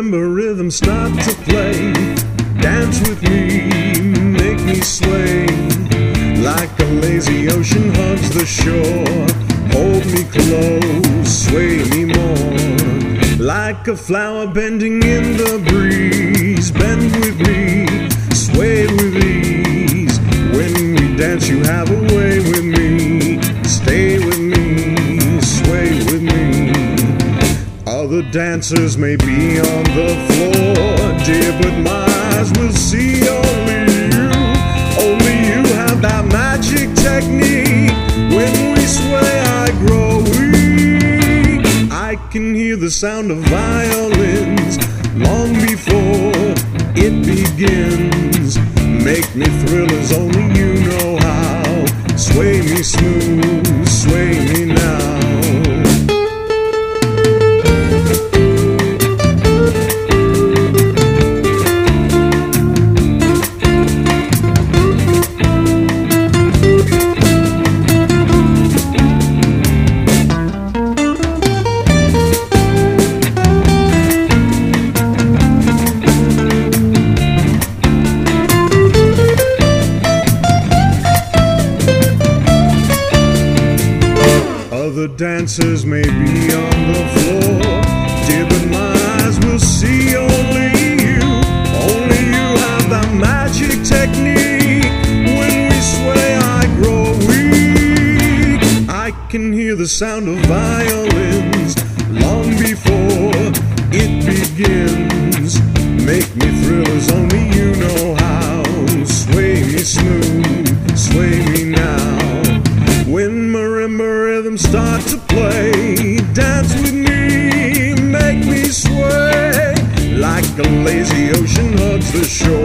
marimba rhythm start to play, dance with me, make me sway. Like a lazy ocean hugs the shore, hold me close, sway me more. Like a flower bending in the breeze, bend with me, sway with ease. When we dance you have a way with me, stay with me, sway with me. Other dancers may be on the floor, dear, but my eyes will see only you. Only you have that magic technique. When we sway I grow weak. I can hear the sound of violins long before it begins. Make me thrill as only you know how. Sway me smooth, sway me now. Other dancers may be on the floor, dear, but my eyes will see only you. Only you have that magic technique. When we sway I grow weak. I can hear the sound of violins long before it begins. Make me thrill as only you know how. Sway me smooth, sway me now. When marimba rhythms start to play, dance with me, make me sway. Like a lazy ocean hugs the shore,